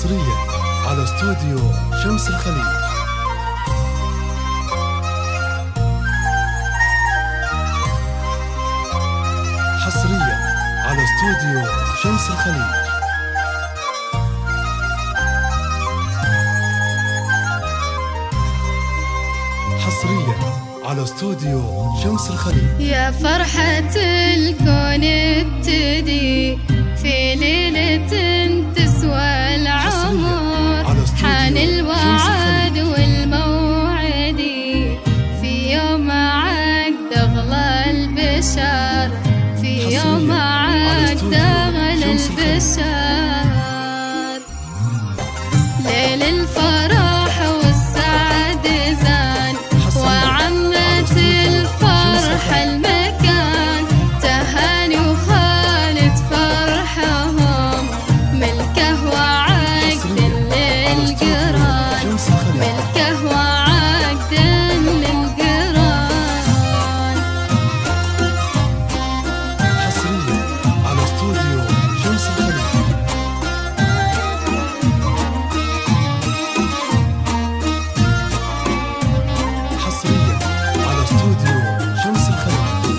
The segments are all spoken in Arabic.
حصريا على استوديو شمس الخليج. حصريا على استوديو شمس الخليج. حصريا على استوديو شمس الخليج. يا فرحة الكون ابتدي في ليلة تسوى العمر، حان الوعد والموعد في يوم عقد أغلى البشر، في يوم عقد أغلى البشر، ليل الفرح والسعد زان وعمت الفرح المكان، تهاني وخالد فرحهم ملكه وعقد للقران، ملكه وعقد للقران. حصريا على استوديو شمس الخليج. حصريا على استوديو شمس الخليج.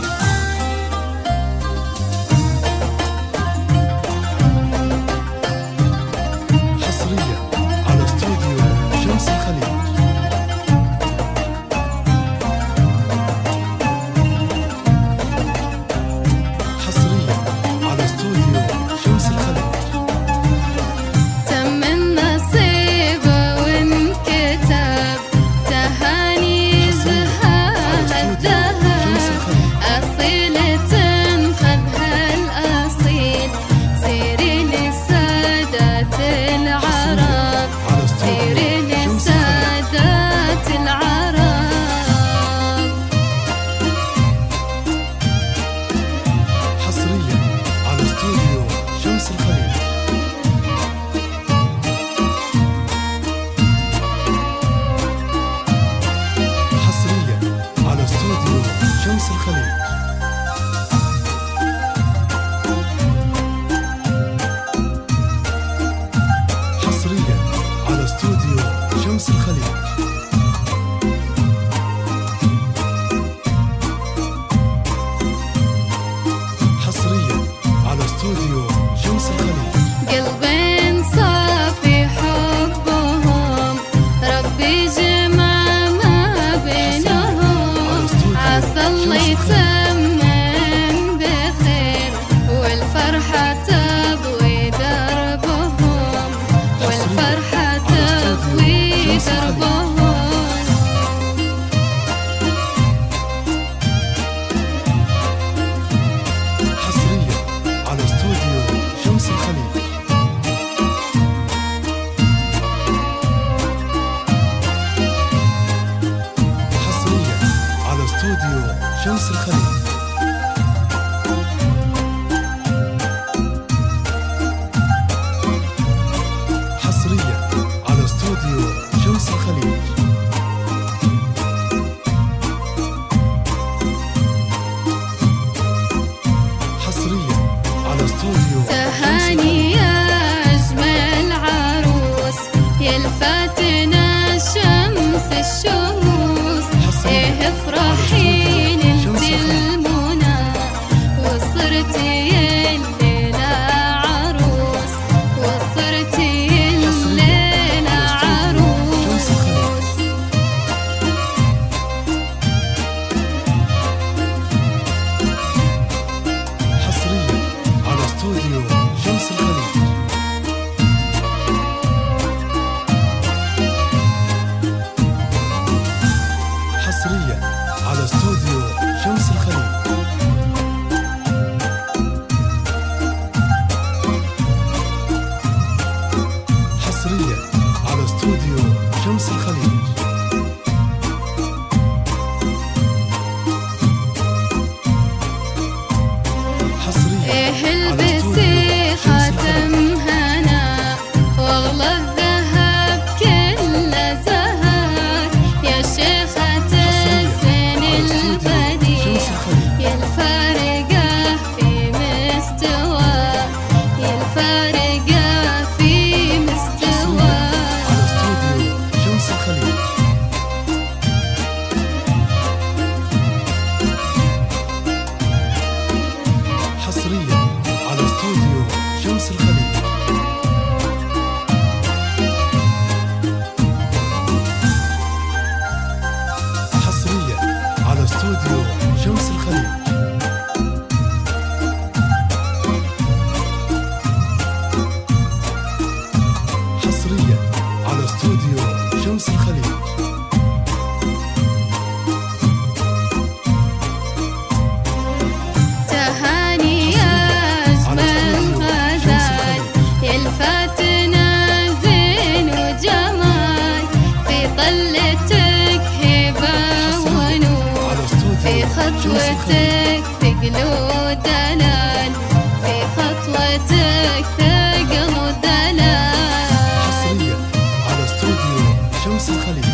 الخليج. خطوتك ثقل ودلال، في خطوتك ثقل ودلال. حصريا على استوديو شمس الخليج.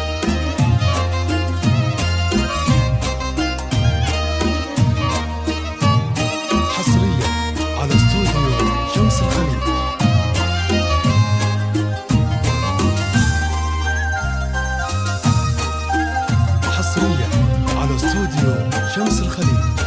حصريا على استوديو شمس الخليج. حصريا على استوديو شمس الخليج.